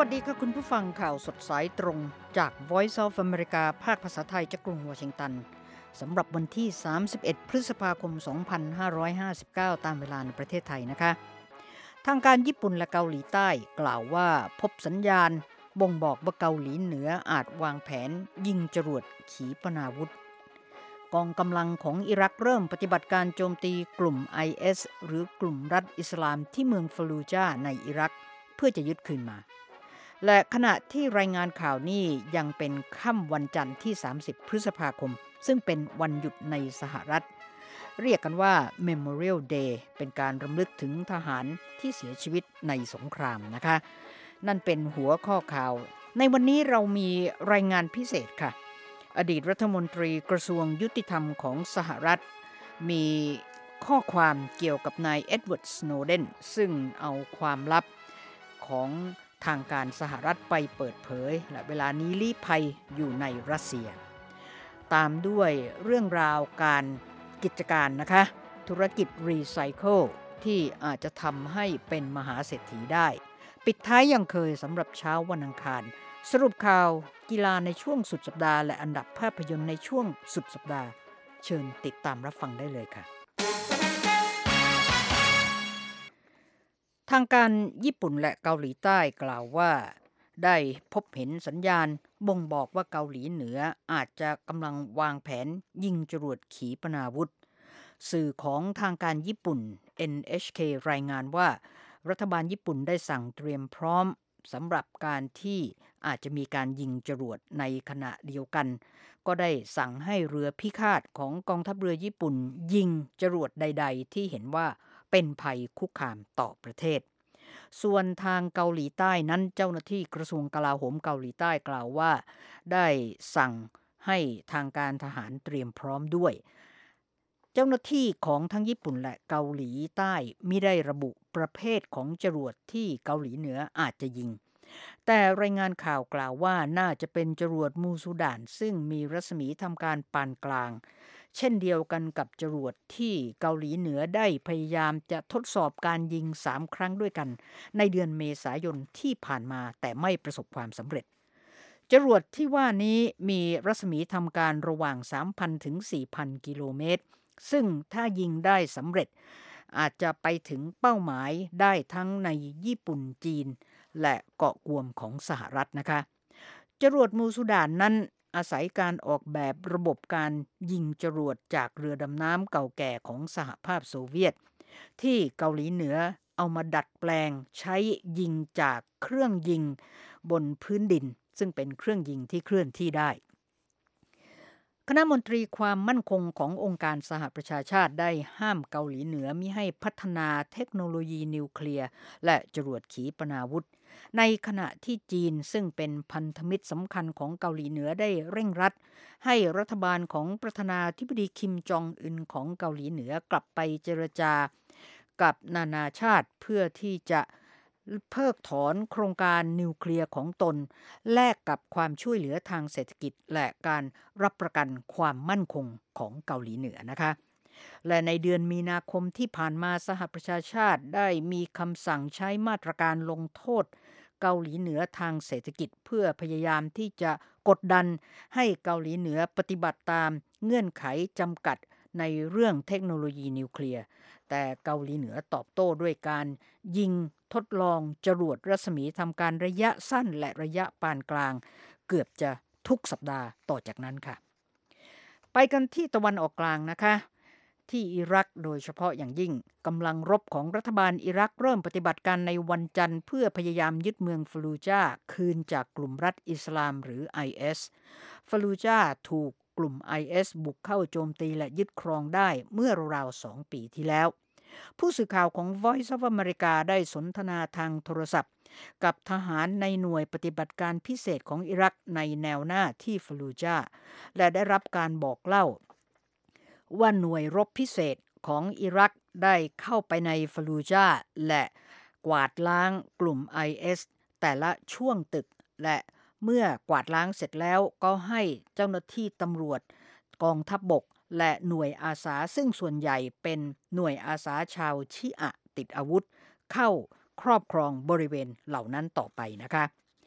วัสดีค่ะคุณผู้ฟังข่าวสดสายตรงจาก Voice of America ภาคภาษาไทยจากกรุงวอชิงตันสำหรับวันที่31พฤษภาคม2559ตามเวลาในประเทศไทยนะคะทางการญี่ปุ่นและเกาหลีใต้กล่าวว่าพบสัญญาณบ่งบอกว่าเกาหลีเหนืออาจวางแผนยิงจรวดขีปนาวุธกองกำลังของอิรักเริ่มปฏิบัติการโจมตีกลุ่ม IS หรือกลุ่มรัฐอิสลามที่เมืองฟาลูจาในอิรักเพื่อจะยึดคืนมาและขณะที่รายงานข่าวนี้ยังเป็นค่ำวันจันทร์ที่30พฤษภาคมซึ่งเป็นวันหยุดในสหรัฐเรียกกันว่า Memorial Day เป็นการรำลึกถึงทหารที่เสียชีวิตในสงครามนะคะนั่นเป็นหัวข้อข่าวในวันนี้เรามีรายงานพิเศษค่ะอดีตรัฐมนตรีกระทรวงยุติธรรมของสหรัฐมีข้อความเกี่ยวกับนายเอ็ดเวิร์ด สโนเดนซึ่งเอาความลับของทางการสหรัฐไปเปิดเผยและเวลานี้ลี้ภัยอยู่ในรัสเซียตามด้วยเรื่องราวการกิจการนะคะธุรกิจรีไซเคิลที่อาจจะทำให้เป็นมหาเศรษฐีได้ปิดท้ายยังเคยสำหรับเช้าวันอังคารสรุปข่าวกีฬาในช่วงสุดสัปดาห์และอันดับภาพยนตร์ในช่วงสุดสัปดาห์เชิญติดตามรับฟังได้เลยค่ะทางการญี่ปุ่นและเกาหลีใต้กล่าวว่าได้พบเห็นสัญญาณบ่งบอกว่าเกาหลีเหนืออาจจะกำลังวางแผนยิงจรวดขีปนาวุธสื่อของทางการญี่ปุ่น NHK รายงานว่ารัฐบาลญี่ปุ่นได้สั่งเตรียมพร้อมสำหรับการที่อาจจะมีการยิงจรวดในขณะเดียวกันก็ได้สั่งให้เรือพิฆาตของกองทัพเรือญี่ปุ่นยิงจรวดใดๆที่เห็นว่าเป็นภัยคุกคามต่อประเทศส่วนทางเกาหลีใต้นั้นเจ้าหน้าที่กระทรวงกลาโหมเกาหลีใต้กล่าวว่าได้สั่งให้ทางการทหารเตรียมพร้อมด้วยเจ้าหน้าที่ของทั้งญี่ปุ่นและเกาหลีใต้มิได้ระบุประเภทของจรวดที่เกาหลีเหนืออาจจะยิงแต่รายงานข่าวกล่าวว่าน่าจะเป็นจรวดมูซูดานซึ่งมีรัศมีทำการปานกลางเช่นเดียวกันกับจรวดที่เกาหลีเหนือได้พยายามจะทดสอบการยิง3ครั้งด้วยกันในเดือนเมษายนที่ผ่านมาแต่ไม่ประสบความสำเร็จจรวดที่ว่านี้มีรัศมีทำการระหว่าง 3,000 ถึง 4,000 กิโลเมตรซึ่งถ้ายิงได้สำเร็จอาจจะไปถึงเป้าหมายได้ทั้งในญี่ปุ่นจีนและเกาะกวมของสหรัฐนะคะจรวดมูซูดานนั้นอาศัยการออกแบบระบบการยิงจรวดจากเรือดำน้ำเก่าแก่ของสหภาพโซเวียตที่เกาหลีเหนือเอามาดัดแปลงใช้ยิงจากเครื่องยิงบนพื้นดินซึ่งเป็นเครื่องยิงที่เคลื่อนที่ได้คณะมนตรีความมั่นคงขององค์การสหประชาชาติได้ห้ามเกาหลีเหนือมิให้พัฒนาเทคโนโลยีนิวเคลียร์และจรวดขีปนาวุธในขณะที่จีนซึ่งเป็นพันธมิตรสำคัญของเกาหลีเหนือได้เร่งรัดให้รัฐบาลของประธานาธิบดีคิมจองอึนของเกาหลีเหนือกลับไปเจรจากับนานาชาติเพื่อที่จะเพิกถอนโครงการนิวเคลียร์ของตนแลกกับความช่วยเหลือทางเศรษฐกิจและการรับประกันความมั่นคงของเกาหลีเหนือนะคะและในเดือนมีนาคมที่ผ่านมาสหประชาชาติได้มีคำสั่งใช้มาตรการลงโทษเกาหลีเหนือทางเศรษฐกิจเพื่อพยายามที่จะกดดันให้เกาหลีเหนือปฏิบัติตามเงื่อนไขจำกัดในเรื่องเทคโนโลยีนิวเคลียร์แต่เกาหลีเหนือตอบโต้ด้วยการยิงทดลองจรวดรัศมีทำการระยะสั้นและระยะปานกลางเกือบจะทุกสัปดาห์ต่อจากนั้นค่ะไปกันที่ตะวันออกกลางนะคะที่อิรักโดยเฉพาะอย่างยิ่งกำลังรบของรัฐบาลอิรักเริ่มปฏิบัติการในวันจันทร์เพื่อพยายามยึดเมืองฟาลูจาคืนจากกลุ่มรัฐอิสลามหรือ IS ฟาลูจาถูกกลุ่ม IS บุกเข้าโจมตีและยึดครองได้เมื่อราวๆ2 ปีที่แล้วผู้สื่อข่าวของ Voice of America ได้สนทนาทางโทรศัพท์กับทหารในหน่วยปฏิบัติการพิเศษของอิรักในแนวหน้าที่ฟาลูจาและได้รับการบอกเล่าว่าหน่วยรบพิเศษของอิรักได้เข้าไปในฟาลูจาและกวาดล้างกลุ่ม IS แต่ละช่วงตึกและเมื่อกวาดล้างเสร็จแล้วก็ให้เจ้าหน้าที่ตำรวจกองทัพบกและหน่วยอาสาซึ่งส่วนใหญ่เป็นหน่วยอาสาชาวชิอะติดอาวุธเข้าครอบครองบริเวณเหล่านั้นต่อไปนะคะ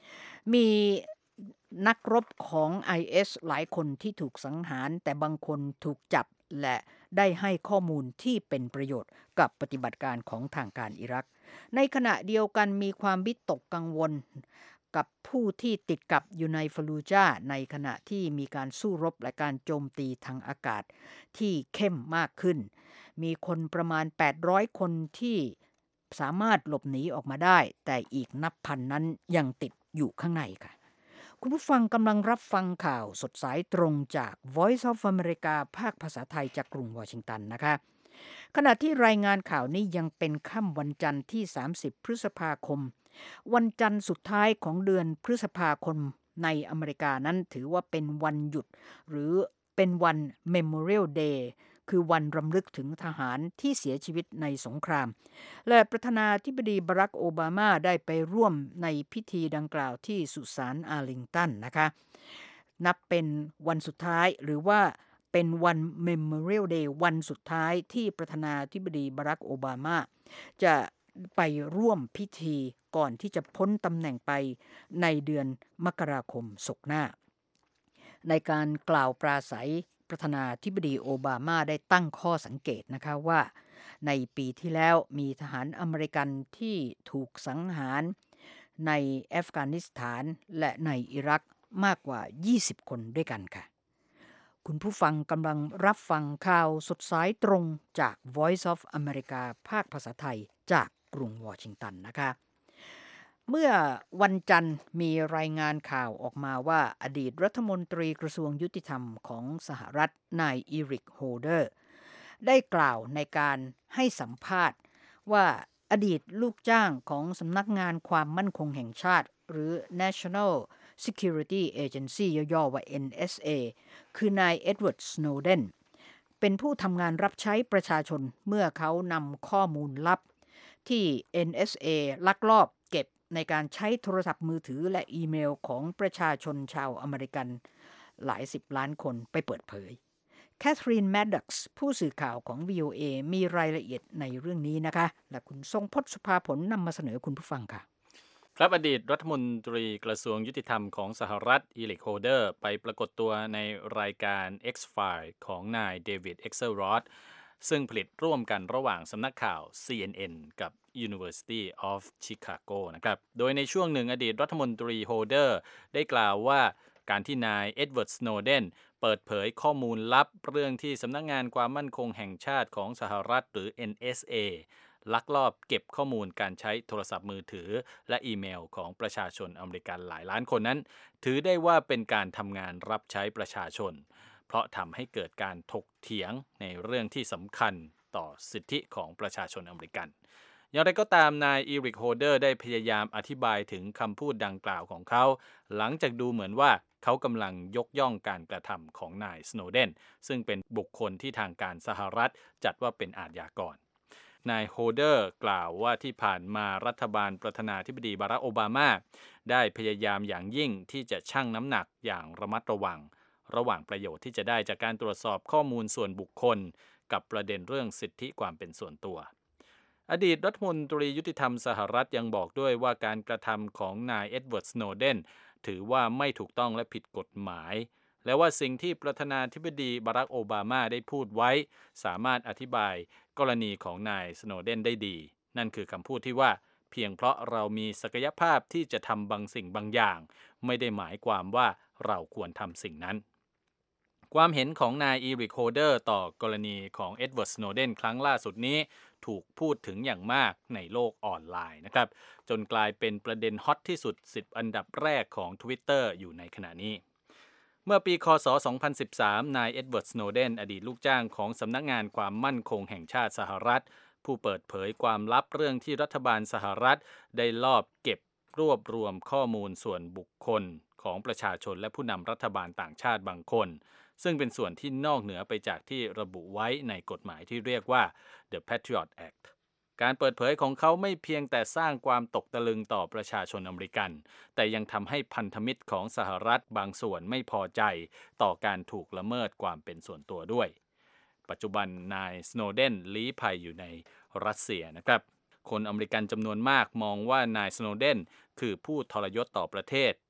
มีนักรบของ IS หลายคนที่ถูกสังหารแต่บางคนถูกจับและได้ให้ข้อมูลที่เป็นประโยชน์กับปฏิบัติการของทางการอิรักในขณะเดียวกันมีความวิตกกังวลกับผู้ที่ติดกับอยู่ในฟาลูจาในขณะที่มีการสู้รบและการโจมตีทางอากาศที่เข้มมากขึ้นมีคนประมาณ800คนที่สามารถหลบหนีออกมาได้แต่อีกนับพันนั้นยังติดอยู่ข้างในค่ะคุณผู้ฟังกำลังรับฟังข่าวสดสายตรงจาก Voice of America ภาคภาษาไทยจากกรุงวอชิงตันนะคะขณะที่รายงานข่าวนี้ยังเป็นค่ำวันจันทร์ที่30พฤษภาคมวันจันทร์สุดท้ายของเดือนพฤษภาคมในอเมริกานั้นถือว่าเป็นวันหยุดหรือเป็นวัน Memorial Day คือวันรำลึกถึงทหารที่เสียชีวิตในสงครามและประธานาธิบดีบารักโอบามาได้ไปร่วมในพิธีดังกล่าวที่สุสานอาร์ลิงตันนะคะนับเป็นวันสุดท้ายหรือว่าเป็นวัน Memorial Day วันสุดท้ายที่ประธานาธิบดีบารักโอบามาจะไปร่วมพิธีก่อนที่จะพ้นตำแหน่งไปในเดือนมกราคมศกหน้าในการกล่าวปราศัยประธานาธิบดีโอบามาได้ตั้งข้อสังเกตนะคะว่าในปีที่แล้วมีทหารอเมริกันที่ถูกสังหารในอัฟกานิสถานและในอิรักมากกว่า20คนด้วยกันค่ะคุณผู้ฟังกำลังรับฟังข่าวสดสายตรงจาก Voice of America ภาคภาษาไทยจากกรุงวอชิงตันนะคะเมื่อวันจันทร์มีรายงานข่าวออกมาว่าอดีตรัฐมนตรีกระทรวงยุติธรรมของสหรัฐนายอีริกโฮเดอร์ได้กล่าวในการให้สัมภาษณ์ว่าอดีตลูกจ้างของสำนักงานความมั่นคงแห่งชาติหรือ National Security Agency ย่อๆว่า NSA คือนายเอ็ดเวิร์ด สโนเดนเป็นผู้ทำงานรับใช้ประชาชนเมื่อเขานำข้อมูลลับที่ NSA ลักลอบเก็บในการใช้โทรศัพท์มือถือและอีเมลของประชาชนชาวอเมริกันหลายสิบล้านคนไปเปิดเผยแคทรีน แมดด็อกซ์ผู้สื่อข่าวของ VOA มีรายละเอียดในเรื่องนี้นะคะและคุณทรงพจน์ สุภาผลนำมาเสนอคุณผู้ฟังค่ะครับอดีตรัฐมนตรีกระทรวงยุติธรรมของสหรัฐอีริก โฮเดอร์ไปปรากฏตัวในรายการ X-Files ของนายเดวิด เอ็กเซลรอดซึ่งผลิตร่วมกันระหว่างสำนักข่าว CNN กับ University of Chicago นะครับโดยในช่วงหนึ่งอดีตรัฐมนตรีโฮเดอร์ได้กล่าวว่าการที่นายเอ็ดเวิร์ด สโนเดนเปิดเผยข้อมูลลับเรื่องที่สำนักงานความมั่นคงแห่งชาติของสหรัฐหรือ NSAลักลอบเก็บข้อมูลการใช้โทรศัพท์มือถือและอีเมลของประชาชนอเมริกันหลายล้านคนนั้นถือได้ว่าเป็นการทำงานรับใช้ประชาชนเพราะทำให้เกิดการถกเถียงในเรื่องที่สำคัญต่อสิทธิของประชาชนอเมริกันอย่างไรก็ตามนายอีริก โฮเดอร์ได้พยายามอธิบายถึงคำพูดดังกล่าวของเขาหลังจากดูเหมือนว่าเขากำลังยกย่องการกระทำของนายสโนเดนซึ่งเป็นบุคคลที่ทางการสหรัฐจัดว่าเป็นอาชญากรนายโฮเดอร์กล่าวว่าที่ผ่านมารัฐบาลประธานาธิบดีบารักโอบามาได้พยายามอย่างยิ่งที่จะชั่งน้ำหนักอย่างระมัดระวังระหว่างประโยชน์ที่จะได้จากการตรวจสอบข้อมูลส่วนบุคคลกับประเด็นเรื่องสิทธิความเป็นส่วนตัวอดีตรัฐมนตรียุติธรรมสหรัฐยังบอกด้วยว่าการกระทำของนายเอ็ดเวิร์ด สโนเดนถือว่าไม่ถูกต้องและผิดกฎหมายและว่าสิ่งที่ประธานาธิบดีบารักโอบามาได้พูดไว้สามารถอธิบายกรณีของนายสโนเดนได้ดีนั่นคือคำพูดที่ว่าเพียงเพราะเรามีศักยภาพที่จะทำบางสิ่งบางอย่างไม่ได้หมายความว่าเราควรทำสิ่งนั้นความเห็นของนายอีริก โฮเดอร์ต่อกรณีของเอ็ดเวิร์ด สโนเดนครั้งล่าสุดนี้ถูกพูดถึงอย่างมากในโลกออนไลน์นะครับจนกลายเป็นประเด็นฮอตที่สุด10อันดับแรกของ Twitter อยู่ในขณะนี้เมื่อปีคศ2013นายเอ็ดเวิร์ด สโนเดนอดีตลูกจ้างของสำนักงานความมั่นคงแห่งชาติสหรัฐผู้เปิดเผยความลับเรื่องที่รัฐบาลสหรัฐได้ลอบเก็บรวบรวมข้อมูลส่วนบุคคลของประชาชนและผู้นำรัฐบาลต่างชาติบางคนซึ่งเป็นส่วนที่นอกเหนือไปจากที่ระบุไว้ในกฎหมายที่เรียกว่า The Patriot Act การเปิดเผยของเขาไม่เพียงแต่สร้างความตกตะลึงต่อประชาชนอเมริกันแต่ยังทำให้พันธมิตรของสหรัฐบางส่วนไม่พอใจต่อการถูกละเมิดความเป็นส่วนตัวด้วยปัจจุบันนายสโนเดนลี้ภัยอยู่ในรัสเซียนะครับคนอเมริกันจำนวนมากมองว่านายสโนเดนคือผู้ทรยศต่อประเทศ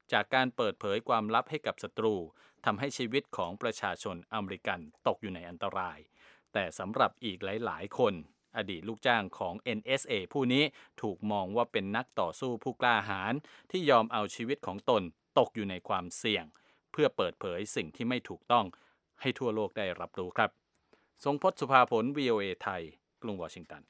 จากการเปิดเผยความลับให้กับศัตรูทำให้ชีวิตของประชาชนอเมริกันตกอยู่ในอันตรายแต่สำหรับอีกหลายๆคนอดีตลูกจ้างของ NSA ผู้นี้ถูกมองว่าเป็นนักต่อสู้ผู้กล้าหาญที่ยอมเอาชีวิตของตนตกอยู่ในความเสี่ยงเพื่อเปิดเผยสิ่งที่ไม่ถูกต้องให้ทั่วโลกได้รับรู้ครับทรงพจน์ สุภาผล VOA ไทยกรุงวอชิงตัน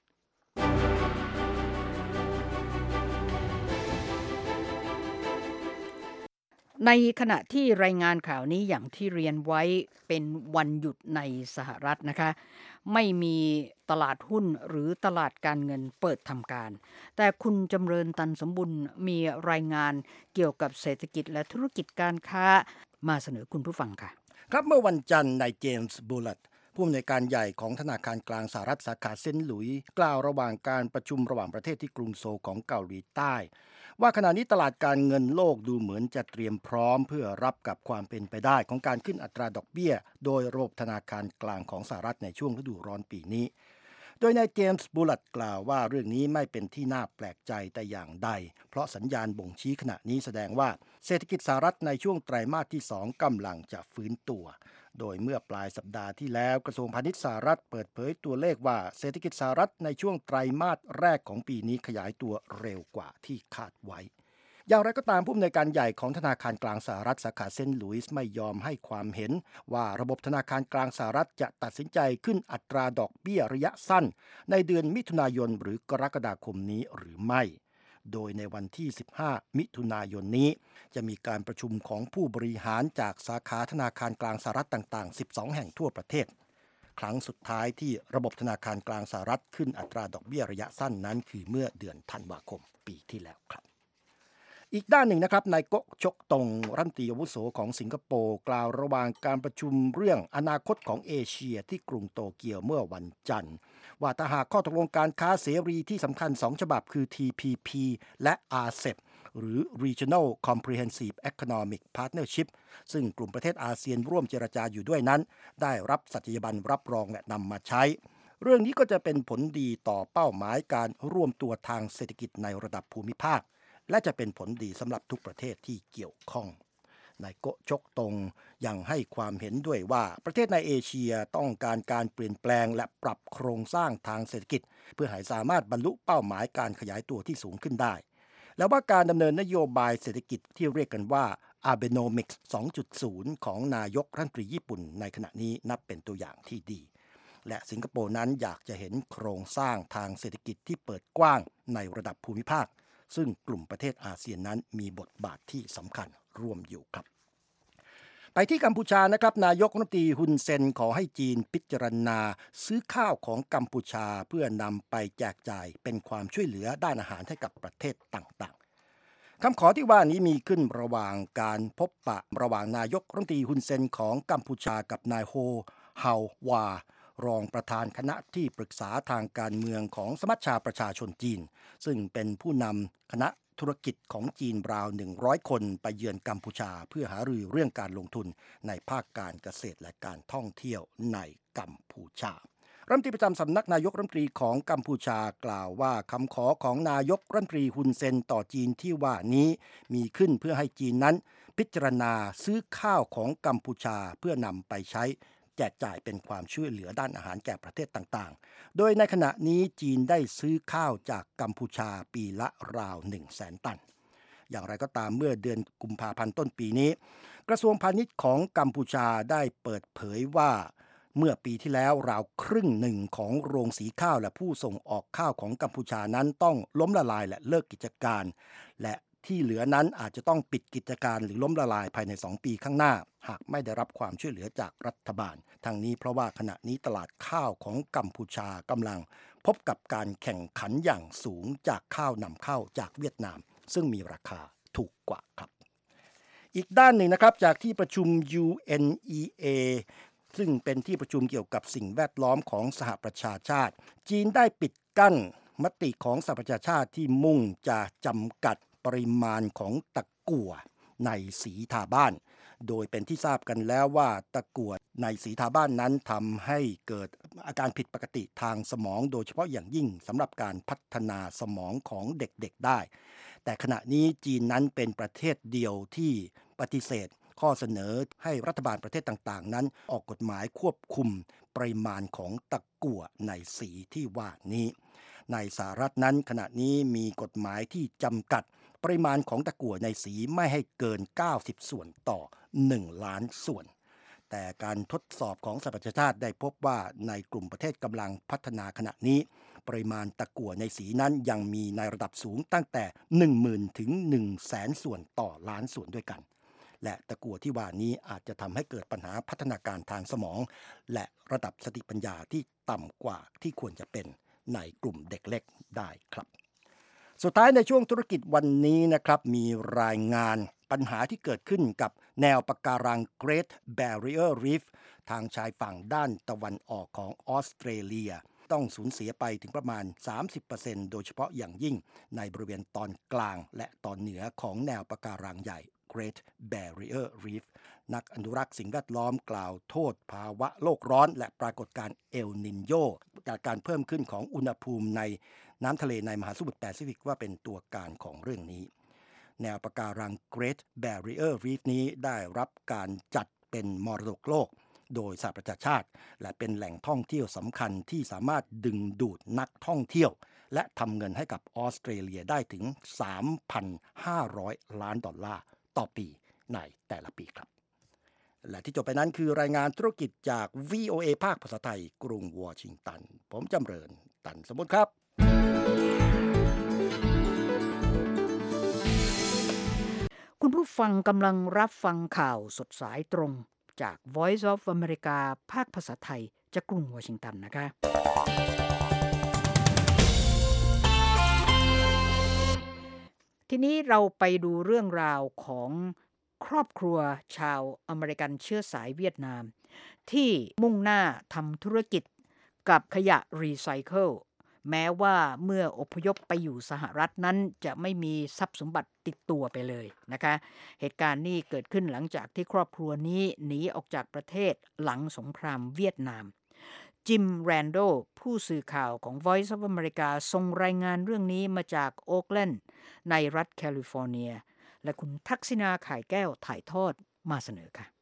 ในขณะที่รายงานข่าวนี้อย่างที่เรียนไว้เป็นวันหยุดในสหรัฐนะคะไม่มีตลาดหุ้นหรือตลาดการเงินเปิดทำการแต่คุณจำเริญตันสมบุญมีรายงานเกี่ยวกับเศรษฐกิจและธุรกิจการค้ามาเสนอคุณผู้ฟังค่ะครับเมื่อวันจันทร์นายเจมส์บูลัตผู้อำนวยการใหญ่ของธนาคารกลางสหรัฐสาขาเซนต์หลุยส์กล่าวระหว่างการประชุมระหว่างประเทศที่กรุงโซลของเกาหลีใต้ว่าขณะนี้ตลาดการเงินโลกดูเหมือนจะเตรียมพร้อมเพื่อรับกับความเป็นไปได้ของการขึ้นอัตราดอกเบี้ยโดยระบบธนาคารกลางของสหรัฐในช่วงฤดูร้อนปีนี้โดยนายเจมส์บูลัตกล่าวว่าเรื่องนี้ไม่เป็นที่น่าแปลกใจแต่อย่างใดเพราะสัญญาณบ่งชี้ขณะนี้แสดงว่าเศรษฐกิจสหรัฐในช่วงไตรมาสที่2กำลังจะฟื้นตัวโดยเมื่อปลายสัปดาห์ที่แล้วกระทรวงพาณิชย์สหรัฐเปิดเผยตัวเลขว่าเศรษฐกิจสหรัฐในช่วงไตรมาสแรกของปีนี้ขยายตัวเร็วกว่าที่คาดไว้อย่างไรก็ตามผู้อำนวยการใหญ่ของธนาคารกลางสหรัฐสาขาเซนต์หลุยส์ไม่ยอมให้ความเห็นว่าระบบธนาคารกลางสหรัฐจะตัดสินใจขึ้นอัตราดอกเบี้ยระยะสั้นในเดือนมิถุนายนหรือกรกฎาคมนี้หรือไม่โดยในวันที่15มิถุนายนนี้จะมีการประชุมของผู้บริหารจากสาขาธนาคารกลางสหรัฐต่างๆ12แห่งทั่วประเทศครั้งสุดท้ายที่ระบบธนาคารกลางสหรัฐขึ้นอัตราดอกเบี้ยระยะสั้นนั้นคือเมื่อเดือนธันวาคมปีที่แล้วครับอีกด้านหนึ่งนะครับนายโกะชกตงรัฐมนตรีอาวุโสของสิงคโปร์กล่าวระหว่างการประชุมเรื่องอนาคตของเอเชียที่กรุงโตเกียวเมื่อวันจันทร์ว่าถ้าหากข้อตกลงการค้าเสรีที่สำคัญ2ฉบับคือ TPP และ RCEP หรือ Regional Comprehensive Economic Partnership ซึ่งกลุ่มประเทศอาเซียนร่วมเจรจาอยู่ด้วยนั้นได้รับสัตยาบันรับรองและนำมาใช้เรื่องนี้ก็จะเป็นผลดีต่อเป้าหมายการร่วมตัวทางเศรษฐกิจในระดับภูมิภาคและจะเป็นผลดีสำหรับทุกประเทศที่เกี่ยวข้องนายโกะชกตงยังให้ความเห็นด้วยว่าประเทศในเอเชียต้องการเปลี่ยนแปลงและปรับโครงสร้างทางเศรษฐกิจเพื่อให้สามารถบรรลุเป้าหมายการขยายตัวที่สูงขึ้นได้และว่าการดำเนินนโยบายเศรษฐกิจที่เรียกกันว่า Abenomics 2.0 ของนายกรัฐมนตรีญี่ปุ่นในขณะนี้นับเป็นตัวอย่างที่ดีและสิงคโปร์นั้นอยากจะเห็นโครงสร้างทางเศรษฐกิจที่เปิดกว้างในระดับภูมิภาคซึ่งกลุ่มประเทศอาเซียนนั้นมีบทบาทที่สำคัญร่วมอยู่ครับไปที่กัมพูชานะครับนายกรัฐมนตรีฮุนเซนขอให้จีนพิจารณาซื้อข้าวของกัมพูชาเพื่อนำไปแจกจ่ายเป็นความช่วยเหลือด้านอาหารให้กับประเทศต่างๆคำขอที่ว่านี้มีขึ้นระหว่างการพบปะระหว่างนายกรัฐมนตรีฮุนเซนของกัมพูชากับนายโฮเฮาวารองประธานคณะที่ปรึกษาทางการเมืองของสมัชชาประชาชนจีนซึ่งเป็นผู้นำคณะธุรกิจของจีนราว100คนไปเยือนกัมพูชาเพื่อหารือเรื่องการลงทุนในภาคการเกษตรและการท่องเที่ยวในกัมพูชารัฐมนตรีประจำสำนักนายกรัฐมนตรีของกัมพูชากล่าวว่าคำขอของนายกรัฐมนตรีฮุนเซนต่อจีนที่ว่านี้มีขึ้นเพื่อให้จีนนั้นพิจารณาซื้อข้าวของกัมพูชาเพื่อนำไปใช้แจกจ่ายเป็นความช่วยเหลือด้านอาหารแก่ประเทศต่างๆโดยในขณะนี้จีนได้ซื้อข้าวจากกัมพูชาปีละราว 100,000 ตันอย่างไรก็ตามเมื่อเดือนกุมภาพันธ์ต้นปีนี้กระทรวงพาณิชย์ของกัมพูชาได้เปิดเผยว่าเมื่อปีที่แล้วราวครึ่งหนึ่งของโรงสีข้าวและผู้ส่งออกข้าวของกัมพูชานั้นต้องล้มละลายและเลิกกิจการและที่เหลือนั้นอาจจะต้องปิดกิจการหรือล้มละลายภายใน2 ปีข้างหน้าหากไม่ได้รับความช่วยเหลือจากรัฐบาลทั้งนี้เพราะว่าขณะนี้ตลาดข้าวของกัมพูชากำลังพบกับการแข่งขันอย่างสูงจากข้าวนำเข้าจากเวียดนามซึ่งมีราคาถูกกว่าครับอีกด้านหนึ่งนะครับจากที่ประชุม UNEA ซึ่งเป็นที่ประชุมเกี่ยวกับสิ่งแวดล้อมของสหประชาชาติจีนได้ปิดกั้นมติของสหประชาชาติที่มุ่งจะจำกัดปริมาณของตะกั่วในสีทาบ้านโดยเป็นที่ทราบกันแล้วว่าตะกั่วในสีทาบ้านนั้นทำให้เกิดอาการผิดปกติทางสมองโดยเฉพาะอย่างยิ่งสำหรับการพัฒนาสมองของเด็กๆได้แต่ขณะนี้จีนนั้นเป็นประเทศเดียวที่ปฏิเสธข้อเสนอให้รัฐบาลประเทศต่างๆนั้นออกกฎหมายควบคุมปริมาณของตะกั่วในสีที่ว่านี้ในสหรัฐนั้นขณะนี้มีกฎหมายที่จำกัดปริมาณของตะกั่วในสีไม่ให้เกิน90ส่วนต่อ1ล้านส่วนแต่การทดสอบของสหประชาชาติได้พบว่าในกลุ่มประเทศกำลังพัฒนาขณะนี้ปริมาณตะกั่วในสีนั้นยังมีในระดับสูงตั้งแต่ 10,000 ถึง 100,000 ส่วนต่อล้านส่วนด้วยกันและตะกั่วที่ว่านี้อาจจะทำให้เกิดปัญหาพัฒนาการทางสมองและระดับสติปัญญาที่ต่ำกว่าที่ควรจะเป็นในกลุ่มเด็กเล็กได้ครับสุดท้ายในช่วงธุรกิจวันนี้นะครับมีรายงานปัญหาที่เกิดขึ้นกับแนวปะการัง Great Barrier Reef ทางชายฝั่งด้านตะวันออกของออสเตรเลียต้องสูญเสียไปถึงประมาณ 30% โดยเฉพาะอย่างยิ่งในบริเวณตอนกลางและตอนเหนือของแนวปะการังใหญ่ Great Barrier Reef นักอนุรักษ์สิ่งแวดล้อมกล่าวโทษภาวะโลกร้อนและปรากฏการณ์เอลนินโญจากการเพิ่มขึ้นของอุณหภูมิในน้ำทะเลในมหาสมุทรแปซิฟิกว่าเป็นตัวการของเรื่องนี้แนวปะการัง Great Barrier Reef นี้ได้รับการจัดเป็นมรดกโลกโดยสหประชาชาติและเป็นแหล่งท่องเที่ยวสำคัญที่สามารถดึงดูดนักท่องเที่ยวและทำเงินให้กับออสเตรเลียได้ถึง 3,500 ล้านดอลลาร์ต่อปีในแต่ละปีครับและที่จบไปนั้นคือรายงานธุรกิจจาก VOA ภาคภาษาไทยกรุงวอชิงตันผมจำเริญตันสมบูรณ์ครับคุณผู้ฟังกำลังรับฟังข่าวสดสายตรงจาก Voice of America ภาคภาษาไทยจากกรุงวอชิงตันนะคะทีนี้เราไปดูเรื่องราวของครอบครัวชาวอเมริกันเชื้อสายเวียดนามที่มุ่งหน้าทำธุรกิจกับขยะรีไซเคิลแม้ว่าเมื่ออพยพไปอยู่สหรัฐนั้นจะไม่มีทรัพย์สมบัติติดตัวไปเลยนะคะเหตุการณ์นี้เกิดขึ้นหลังจากที่ครอบครัวนี้หนีออกจากประเทศหลังสงครามเวียดนามจิมแรนโดผู้สื่อข่าวของ Voice of America ส่งรายงานเรื่องนี้มาจากโอ๊คแลนด์ในรัฐแคลิฟอร์เนียและคุณทักษิณาข่ายแก้วถ่ายทอดมาเสนอค่ะ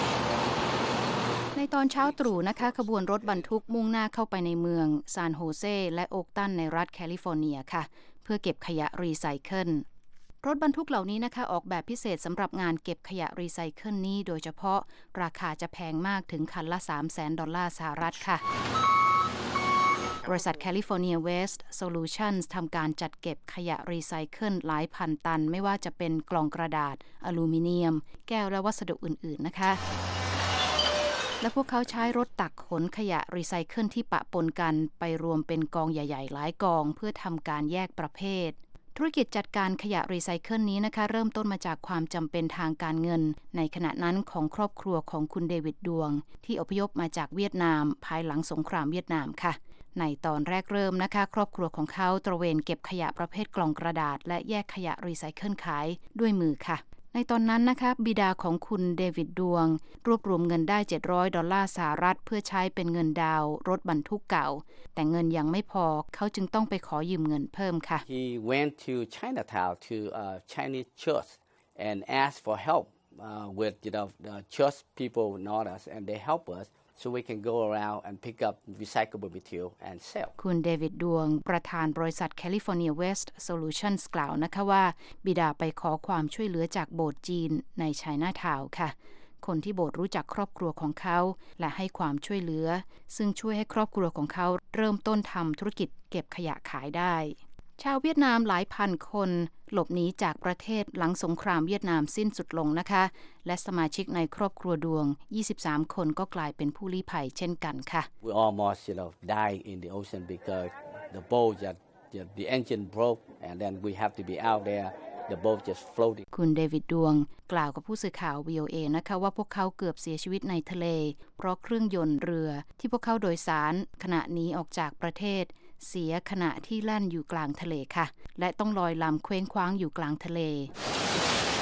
ในตอนเช้าตรู่นะคะขบวนรถบรรทุกมุ่งหน้าเข้าไปในเมืองซานโฮเซและโอ๊คตันในรัฐแคลิฟอร์เนียค่ะเพื่อเก็บขยะรีไซเคิลรถบรรทุกเหล่านี้นะคะออกแบบพิเศษสำหรับงานเก็บขยะรีไซเคิลนี้โดยเฉพาะราคาจะแพงมากถึงคันละ $300,000 สหรัฐค่ะบริษัท California Waste Solutions ทำการจัดเก็บขยะรีไซเคิลหลายพันตันไม่ว่าจะเป็นกล่องกระดาษอลูมิเนียมแก้วและวัสดุอื่นๆนะคะและพวกเขาใช้รถตักขนขยะรีไซเคิลที่ปะปนกันไปรวมเป็นกองใหญ่ๆหลายกองเพื่อทำการแยกประเภทธุรกิจจัดการขยะรีไซเคิลนี้นะคะเริ่มต้นมาจากความจำเป็นทางการเงินในขณะนั้นของครอบครัวของคุณเดวิดดวงที่อพยพมาจากเวียดนามภายหลังสงครามเวียดนามค่ะในตอนแรกเริ่มนะคะครอบครัวของเขาตระเวนเก็บขยะประเภทกล่องกระดาษและแยกขยะรีไซเคิลขายด้วยมือค่ะในตอนนั้นนะคะบิดาของคุณเดวิดดวงรวบรวมเงินได้$700สหรัฐเพื่อใช้เป็นเงินดาวน์รถบรรทุกเก่าแต่เงินยังไม่พอเขาจึงต้องไปขอยืมเงินเพิ่มค่ะ He went to Chinatown to a Chinese church and asked for help with the church people not us and they help us so we can go around and pick up recyclable material and sell คุณเดวิดดวงประธานบริษัท California Waste Solutions กล่าวนะคะว่าบิดาไปขอความช่วยเหลือจากโบสถ์จีนในไชน่าทาวน์ค่ะคนที่โบสถ์รู้จักครอบครัวของเขาและให้ความช่วยเหลือซึ่งช่วยให้ครอบครัวของเขาเริ่มต้นทำธุรกิจเก็บขยะขายได้ชาวเวียดนามหลายพันคนหลบหนีจากประเทศหลังสงครามเวียดนามสิ้นสุดลงนะคะและสมาชิกในครอบครัวดวง23คนก็กลายเป็นผู้ลี้ภัยเช่นกันค่ะ We almost died in the ocean because the boat the engine broke and then we have to be out there the boat just floating คุณเดวิดดวงกล่าวกับผู้สื่อข่าว VOA นะคะว่าพวกเขาเกือบเสียชีวิตในทะเลเพราะเครื่องยนต์เรือที่พวกเขาโดยสารขณะนี้ออกจากประเทศเสียขณะที่แล่นอยู่กลางทะเลค่ะและต้องลอยลำเคว้งคว้างอยู่กลางทะเล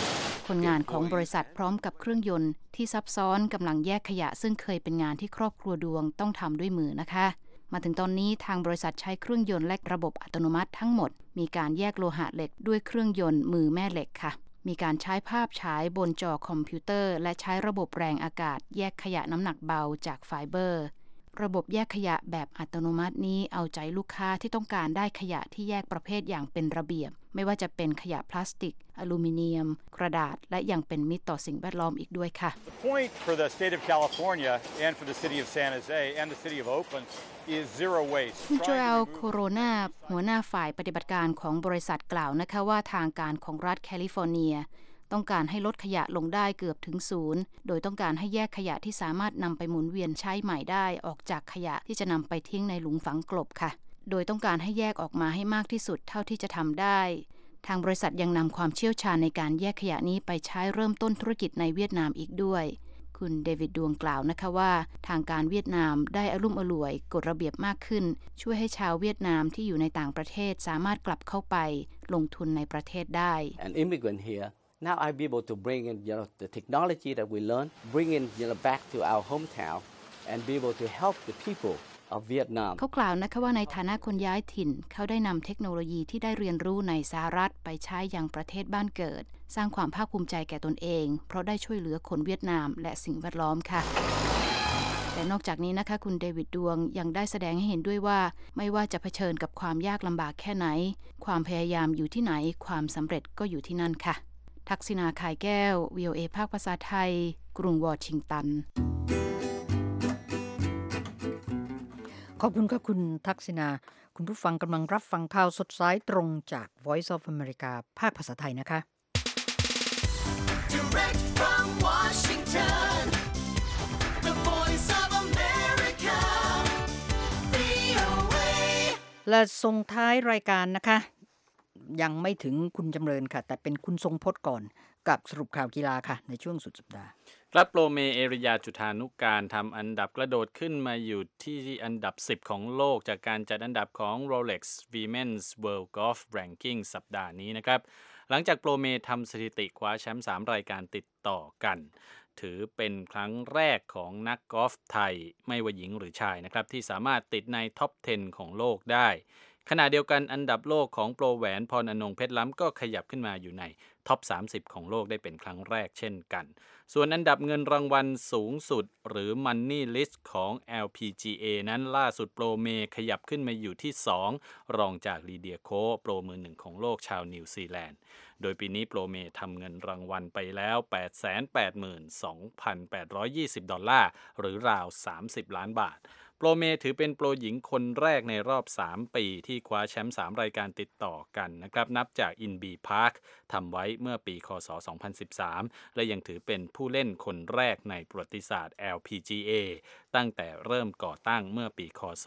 คนงานของบริษัทพร้อมกับเครื่องยนต์ที่ซับซ้อนกำลังแยกขยะซึ่งเคยเป็นงานที่ครอบครัวดวงต้องทำด้วยมือนะคะมาถึงตอนนี้ทางบริษัทใช้เครื่องยนต์และระบบอัตโนมัติทั้งหมดมีการแยกโลหะเหล็กด้วยเครื่องยนต์มือแม่เหล็กค่ะมีการใช้ภาพฉายบนจอคอมพิวเตอร์และใช้ระบบแรงอากาศแยกขยะน้ำหนักเบาจากไฟเบอร์ระบบแยกขยะแบบอัตโนมัตินี้เอาใจลูกค้าที่ต้องการได้ขยะที่แยกประเภทอย่างเป็นระเบียบไม่ว่าจะเป็นขยะพลาสติกอลูมิเนียมกระดาษและยังเป็นมิตรต่อสิ่งแวดล้อมอีกด้วยค่ะ The point for the state of California and for the city of San Jose and the city of Oakland is zero waste คุณโจเอลโคโรนาหัวหน้าฝ่ายปฏิบัติการของบริษัทกล่าวนะคะว่าทางการของรัฐแคลิฟอร์เนียต้องการให้ลดขยะลงได้เกือบถึงศูนย์โดยต้องการให้แยกขยะที่สามารถนำไปหมุนเวียนใช้ใหม่ได้ออกจากขยะที่จะนำไปทิ้งในหลุมฝังกลบค่ะโดยต้องการให้แยกออกมาให้มากที่สุดเท่าที่จะทำได้ทางบริษัทยังนำความเชี่ยวชาญในการแยกขยะนี้ไปใช้เริ่มต้นธุรกิจในเวียดนามอีกด้วยคุณเดวิดดวงกล่าวนะคะว่าทางการเวียดนามได้อลุ่มอล่วยกฎระเบียบมากขึ้นช่วยให้ชาวเวียดนามที่อยู่ในต่างประเทศสามารถกลับเข้าไปลงทุนในประเทศได้ An immigrant here now I'll be able to bring in the technology that we learned bring in back to our hometown and be able to help the people of Vietnam เขากล่าวนะคะว่าในฐานะคนย้ายถิ่นเขาได้นำเทคโนโลยีที่ได้เรียนรู้ในสหรัฐไปใช้ยังประเทศบ้านเกิดสร้างความภาคภูมิใจแก่ตนเองเพราะได้ช่วยเหลือคนเวียดนามและสิ่งแวดล้อมค่ะแต่นอกจากนี้นะคะคุณเดวิดดวงยังได้แสดงให้เห็นด้วยว่าไม่ว่าจะเผชิญกับความยากลำบากแค่ไหนความพยายามอยู่ที่ไหนความสำเร็จก็อยู่ที่นั่นค่ะทักษิณาข่ายแก้ว VOA ภาคภาษาไทยกรุงวอชิงตันขอบคุณครับคุณทักษิณาคุณผู้ฟังกำลังรับฟังข่าวสดสายตรงจาก Voice of America ภาคภาษาไทยนะคะ Direct from Washington, the Voice of America, VOA และส่งท้ายรายการนะคะยังไม่ถึงคุณจำเริญค่ะแต่เป็นคุณทรงพจน์ก่อนกับสรุปข่าวกีฬาค่ะในช่วงสุดสัปดาห์ครับโปรเมเอริยาจุฑานุการทำอันดับกระโดดขึ้นมาอยู่ที่อันดับ10ของโลกจากการจัดอันดับของ Rolex Women's World Golf Ranking สัปดาห์นี้นะครับหลังจากโปรเมทำสถิติคว้าแชมป์3รายการติดต่อกันถือเป็นครั้งแรกของนักกอล์ฟไทยไม่ว่าหญิงหรือชายนะครับที่สามารถติดในท็อป 10 ของโลกได้ขณะเดียวกันอันดับโลกของโปรแหวนพรอนงค์เพชรล้ำก็ขยับขึ้นมาอยู่ในท็อป 30 ของโลกได้เป็นครั้งแรกเช่นกันส่วนอันดับเงินรางวัลสูงสุดหรือ Money List ของ LPGA นั้นล่าสุดโปรเมขยับขึ้นมาอยู่ที่2รองจากลีเดียโคโปรมือ1ของโลกชาวนิวซีแลนด์โดยปีนี้โปรเมทำเงินรางวัลไปแล้ว 882,820 ดอลลาร์หรือราว30 ล้านบาทโปรเมถือเป็นโปรหญิงคนแรกในรอบ3ปีที่คว้าแชมป์3รายการติดต่อกันนะครับนับจากอินบีพาร์คทำไว้เมื่อปีคศ2013และยังถือเป็นผู้เล่นคนแรกในประวัติศาสตร์ LPGA ตั้งแต่เริ่มก่อตั้งเมื่อปีคศ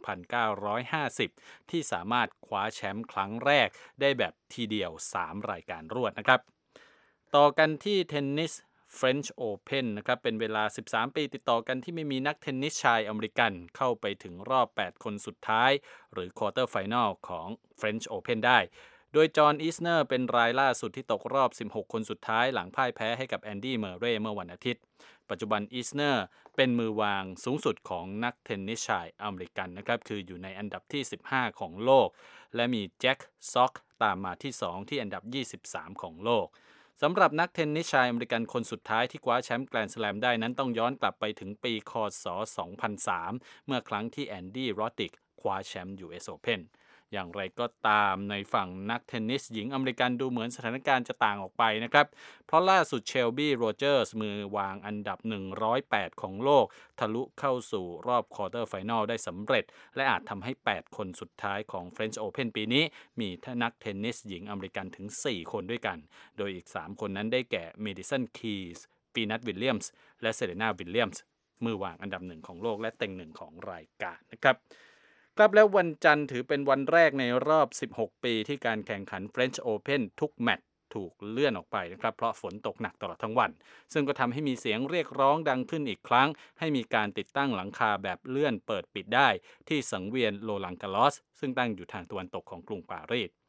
1950ที่สามารถคว้าแชมป์ครั้งแรกได้แบบทีเดียว3รายการรวดนะครับต่อกันที่เทนนิสFrench Open นะครับเป็นเวลา13ปีติดต่อกันที่ไม่มีนักเทนนิสชายอเมริกันเข้าไปถึงรอบ8คนสุดท้ายหรือ Quarter Final ของ French Open ได้โดยจอห์นอีสเนอร์เป็นรายล่าสุดที่ตกรอบ16คนสุดท้ายหลังพ่ายแพ้ให้กับแอนดี้เมอร์เรย์เมื่อวันอาทิตย์ปัจจุบันอีสเนอร์เป็นมือวางสูงสุดของนักเทนนิสชายอเมริกันนะครับคืออยู่ในอันดับที่15ของโลกและมีแจ็คซ็อกตามมาที่2ที่อันดับ23ของโลกสำหรับนักเทนนิสชายอเมริกันคนสุดท้ายที่คว้าแชมป์แกรนด์สแลมได้นั้นต้องย้อนกลับไปถึงปีคศ2003เมื่อครั้งที่แอนดี้โรดดิกคว้าแชมป์ US Open อย่างไรก็ตามในฝั่งนักเทนนิสหญิงอเมริกันดูเหมือนสถานการณ์จะต่างออกไปนะครับเพราะล่าสุดเชลบี้โรเจอร์สมือวางอันดับ108ของโลกทะลุเข้าสู่รอบควอเตอร์ไฟนอลได้สำเร็จและอาจทำให้8คนสุดท้ายของ French Open ปีนี้มีนักเทนนิสหญิงอเมริกันถึง4คนด้วยกันโดยอีก3คนนั้นได้แก่เมดิสันคีสวีนัสวิลเลียมส์และเซเรนาวิลเลียมส์มือวางอันดับ1ของโลกและเต็ง1ของรายการนะครับครับแล้ววันจันทร์ถือเป็นวันแรกในรอบ16ปีที่การแข่งขัน French Open ทุกแมตช์ถูกเลื่อนออกไปนะครับเพราะฝนตกหนักตลอดทั้งวันซึ่งก็ทำให้มีเสียงเรียกร้องดังขึ้นอีกครั้งให้มีการติดตั้งหลังคาแบบเลื่อนเปิดปิดได้ที่สังเวียนโรลังกาลอสซึ่งตั้งอยู่ทางตะวันตกของกรุงปารีส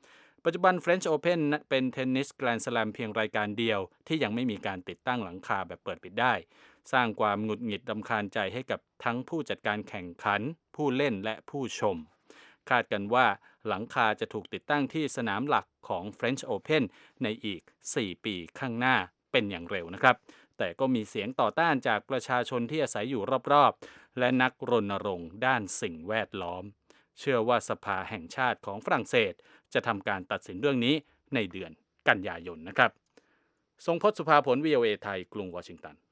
ปัจจุบัน French Open เป็นเทนนิสแกรนด์สแลมเพียงรายการเดียวที่ยังไม่มีการติดตั้งหลังคาแบบเปิดปิดได้สร้างความหงุดหงิดรำคาญใจให้กับทั้งผู้จัดการแข่งขันผู้เล่นและผู้ชมคาดกันว่าหลังคาจะถูกติดตั้งที่สนามหลักของ French Open ในอีก 4 ปีข้างหน้าเป็นอย่างเร็วนะครับแต่ก็มีเสียงต่อต้านจากประชาชนที่อาศัยอยู่รอบๆและนักรณรงค์ด้านสิ่งแวดล้อมเชื่อว่าสภาแห่งชาติของฝรั่งเศสจะทำการตัดสินเรื่องนี้ในเดือนกันยายนนะครับทรงพจน์ สุภาผล VOA ไทยกรุงวอชิงตัน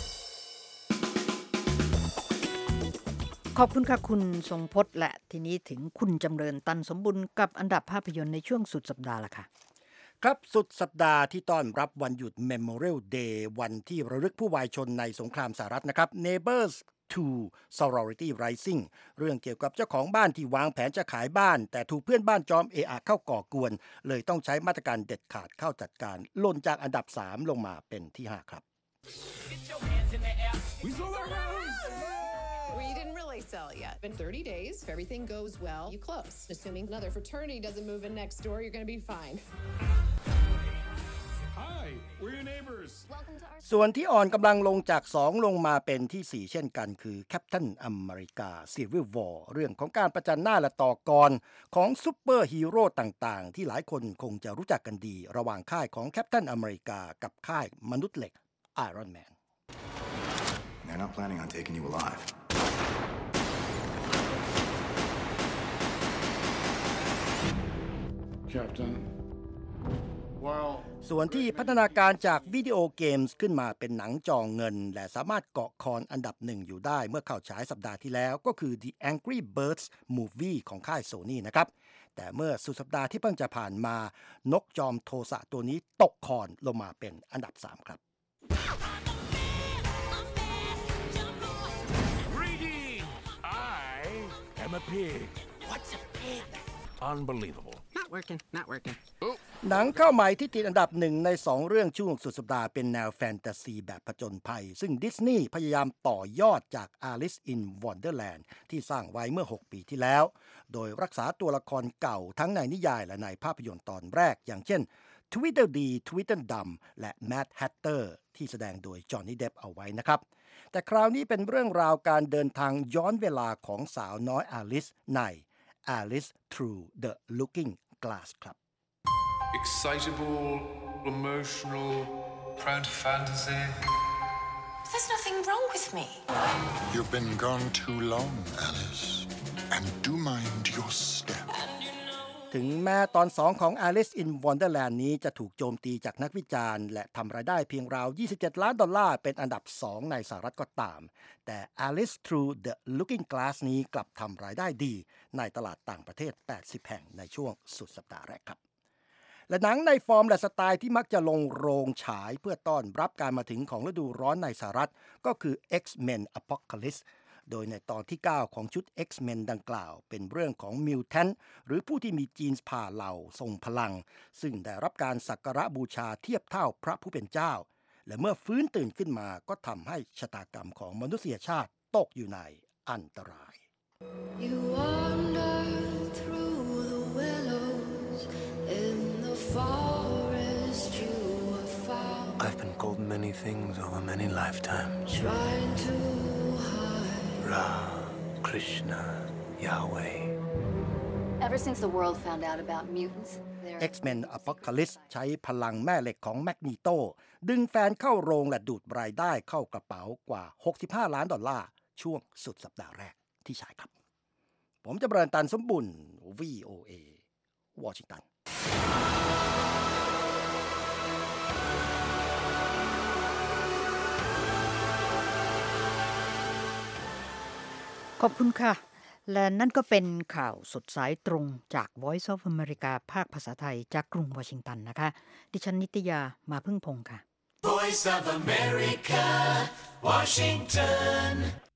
ขอบคุณค่ะคุณทรงพจน์และทีนี้ถึงคุณจำเริญตันสมบุญกับอันดับภาพยนตร์ในช่วงสุดสัปดาห์ละค่ะครับสุดสัปดาห์ที่ต้อนรับวันหยุด Memorial Day วันที่ระลึกผู้วายชนในสงครามสหรัฐนะครับ Neighbors 2 Sorority Rising เรื่องเกี่ยวกับเจ้าของบ้านที่วางแผนจะขายบ้านแต่ถูกเพื่อนบ้านจอมเอะอะเข้าก่อกวนเลยต้องใช้มาตรการเด็ดขาดเข้าจัดการหล่นจากอันดับ3ลงมาเป็นที่5ครับ We didn't really sell it yet. In 30 days, if everything goes well, you close. Assuming another fraternity doesn't move in next door, you're going to be fine. Hi, we're your neighbors. ส่วนที่อ่อนกำลังลงจาก2ลงมาเป็นที่4เช่นกันคือ Captain America Civil War เรื่องของการประจันหน้าและต่อกรของซุปเปอร์ฮีโร่ต่างๆที่หลายคนคงจะรู้จักกันดีระหว่างค่ายของ Captain America กับค่ายมนุษย์เหล็ก Iron Man. They're not planning on taking you alive. Captain, well, ส่วนที่พัฒนาการจากวิดีโอเกมส์ขึ้นมาเป็นหนังจอเงินและสามารถเกาะคอนอันดับ1อยู่ได้เมื่อเข้าฉายสัปดาห์ที่แล้วก็คือ The Angry Birds Movie ของค่าย Sony นะครับแต่เมื่อสุดสัปดาห์ที่เพิ่งจะผ่านมานกจอมโทสะตัวนี้ตกคอนลงมาเป็นอันดับ3ครับ I'm a pig. What's a pig? Unbelievable. Not working. หนังเข้าใหม่ที่ติดอันดับ1ใน2เรื่องช่วงสุดสัปดาห์เป็นแนวแฟนตาซีแบบผจญภัยซึ่งดิสนีย์พยายามต่อยอดจาก Alice in Wonderland ที่สร้างไว้เมื่อ6ปีที่แล้วโดยรักษาตัวละครเก่าทั้งในนิยายและในภาพยนตร์ตอนแรกอย่างเช่น Tweedledee Tweedledum และ Mad Hatter ที่แสดงโดยจอห์นนี่เดปเอาไว้นะครับแต่คราวนี้เป็นเรื่องราวการเดินทางย้อนเวลาของสาวน้อยอลิซใน Alice Through the Looking Glass ครับ Excitable, emotional, prone to fantasy. There's nothing wrong with me. You've been gone too long, Alice. And do mind your step. ถึงแม้ตอน2ของ Alice in Wonderland นี้จะถูกโจมตีจากนักวิจารณ์และทำรายได้เพียงราว$27 ล้านเป็นอันดับ2ในสหรัฐก็ตามแต่ Alice Through the Looking Glass นี้กลับทำรายได้ดีในตลาดต่างประเทศ80แห่งในช่วงสุดสัปดาห์แรกครับและหนังในฟอร์มและสไตล์ที่มักจะลงโรงฉายเพื่อต้อนรับการมาถึงของฤดูร้อนในสหรัฐก็คือ X-Men Apocalypseโดยในตอนที่9ของชุด X-Men ดังกล่าวเป็นเรื่องของมิวแทนต์หรือผู้ที่มีจีนผ่าเหล่าทรงพลังซึ่งได้รับการสักการะบูชาเทียบเท่าพระผู้เป็นเจ้าและเมื่อฟื้นตื่นขึ้นมาก็ทำให้ชะตากรรมของมนุษยชาติตกอยู่ในอันตราย You wander through the willows in the forest you have found. I've been called many things over many lifetimes. Trying to hide. Ra, Krishna, Yahweh. Ever since the world found out about mutants, X-Men Apocalypse ใช้พลังแม่เหล็กของแมกนีโตดึงแฟนเข้าโรงและดูดรายได้เข้ากระเป๋ากว่า$65 ล้านช่วงสุดสัปดาห์แรกที่ฉายครับผมจะเริญตันสมบุญ VOA วอชิงตันขอบคุณค่ะและนั่นก็เป็นข่าวสดสายตรงจาก Voice of America ภาคภาษาไทยจากกรุงวอชิงตันนะคะดิฉันนิตยามาพึ่งพงษ์ค่ะ Voice of America, Washington